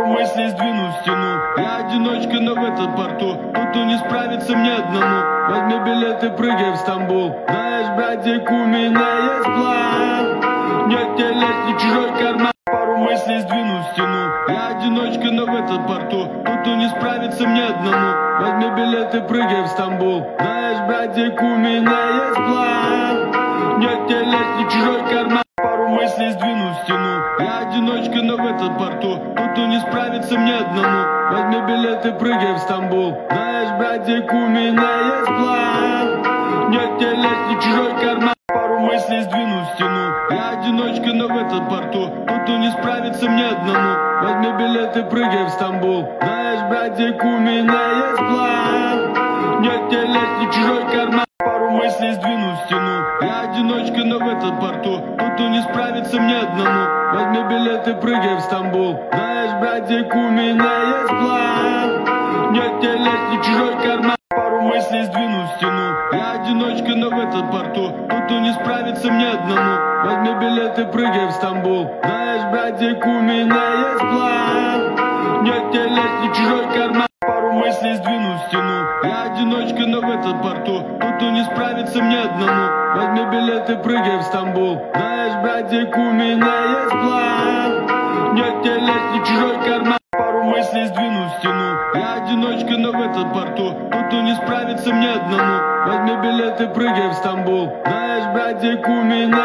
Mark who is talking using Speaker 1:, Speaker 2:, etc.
Speaker 1: Пару мыслей сдвину стену. Я одиночка, но в этом порту тут не справится мне одному. Возьми билет и прыгай в Стамбул. Знаешь, братик, у меня есть план. Нет, не лезь в чужой карман. Пару мыслей сдвину стену. Я одиночка, но в этом порту тут не справится мне одному. Возьми билет и прыгай в Стамбул. Знаешь, братик, у меня есть план. Нет, не лезь в чужой карман. Пару мыслей сдвину стену. Я одиночка, но в этом порту тут не справится мне одному. Возьми билет и прыгай в Стамбул. Знаешь, братик, у меня есть план. Нет, не лезь в чужой карман. Пару мыслей сдвину стену. Я одиночка, но в этом порту тут не справится мне одному. Возьми билет и прыгай в Стамбул. Знаешь, братик, у меня есть план. Нет, не лезь в чужой карман. Пару мыслей сдвину стену. Я одиночка, но в этом порту тут не справится мне одному. Возьми билет и прыгай в Стамбул. Знаешь, братик, у меня есть план. Нет, не лезь в чужой карман. Пару мыслей сдвину стену. Я одиночка, но в этом порту тут не справится мне одному. Возьми билет и прыгай в Стамбул. Знаешь, братик, у меня есть план. Нет, не лезь в чужой карман. Пару мыслей сдвину стену. Я одиночка, но в этом порту тут не справится мне одному. Возьми билет и прыгай в Стамбул. Знаешь, братик, у меня есть план. Нет, не лезь в чужой карман. Пару мыслей сдвину стену. Я одиночка, но в этом порту тут не справится мне одному. Возьми билет и прыгай в Стамбул. Знаешь, братик, у меня